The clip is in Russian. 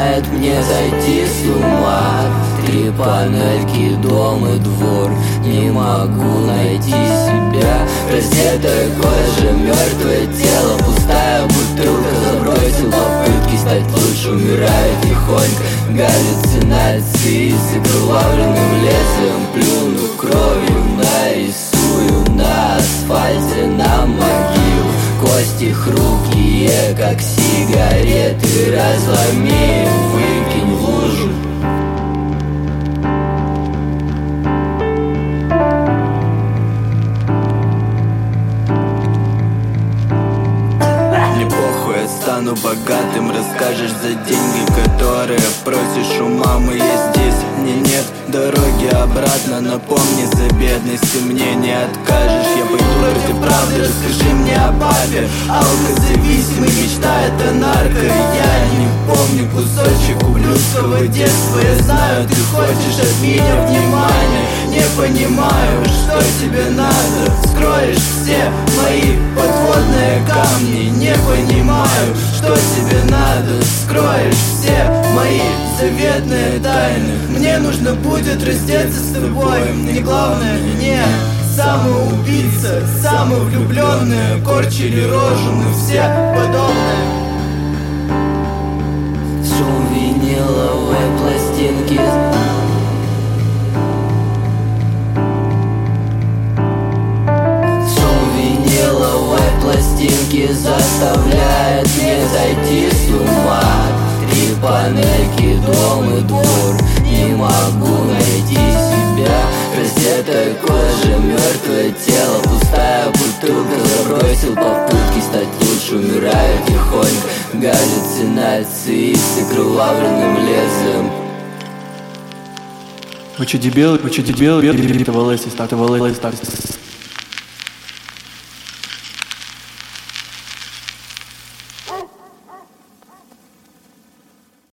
заставляет мне зайти с ума. Три панельки, дом и двор, не могу найти себя. Раздетая кожа, мертвое тело, пустая бутылка. Забросил попытки стать лучше, умираю тихонько. Галлюцинации с окровавленным лезвием, плюну кровью, нарисую на асфальте на могилу. Кости хрупкие, как сигареты, разломи, выкинь в лужу. Стану богатым, расскажешь за деньги, которые просишь у мамы. Я здесь, мне нет дороги обратно. Напомни за бедность, и мне не откажешь. Я пойду против правды, расскажи мне о папе. Алкозависимый мечтает о нарко. Я не помню кусочек ублюдского детства. Я знаю, ты хочешь от меня внимания. Не понимаю, что тебе надо. Скроешь все мои подводные камни. Не понимаю, что тебе надо. Скроешь все мои заветные тайны. Мне нужно будет раздеться с тобой. И главное, не самоубийца, самовлюбленные корчили рожу, мы все подобные. Шум виниловой пластинки. Пластинки заставляет мне зайти с ума. Три панельки, дом и двор, не могу найти себя. Раздетая кожа, мертвое тело, пустая бутылка. Забросил попытки стать лучше, умираю тихонько. Галлюцинации с окровавленным лезвием. Вы че дебилы, это валайся, так.